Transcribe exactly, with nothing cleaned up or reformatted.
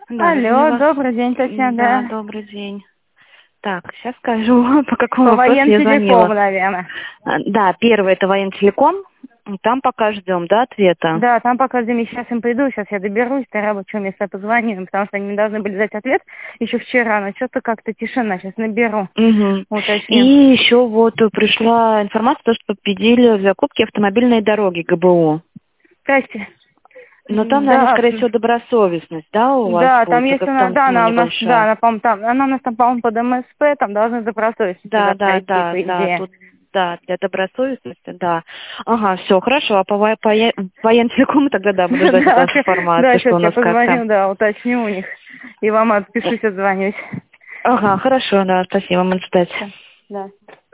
Да, Алло, вас... добрый день, Татьяна. Да, Да, добрый день. Так, сейчас скажу, по какому по вопросу я воентелеком, звонила. наверное. А, Да, первый это воентелеком. Там пока ждем, да, ответа. Да, там пока ждем, сейчас им приду, сейчас я доберусь до рабочего места, позвоню им, потому что они должны были дать ответ еще вчера, но что-то как-то тишина, сейчас наберу, Угу. И уточню. еще вот пришла информация, что победили в закупке автомобильной дороги ГБУ. Здрасте. Но там, наверное, Да, скорее всего, добросовестность, да, у вас да, там будет, есть только у в нас, том да, сумма она у нас, да, небольшая. она, по-моему, там, она у нас там, по-моему, под МСП, там должны добросовестности Да, туда да, пройти, да, по да, идее. тут, да, для добросовестности, да. Ага, все, хорошо, а по, во- по я- воентелекому тогда, да, буду ждать от Да, вас да, информацию, что сейчас у я нас как позвоню, там. да, уточню у них, и вам отпишусь, отзвонюсь. Ага, хорошо, да, спасибо, мы ждать. Да.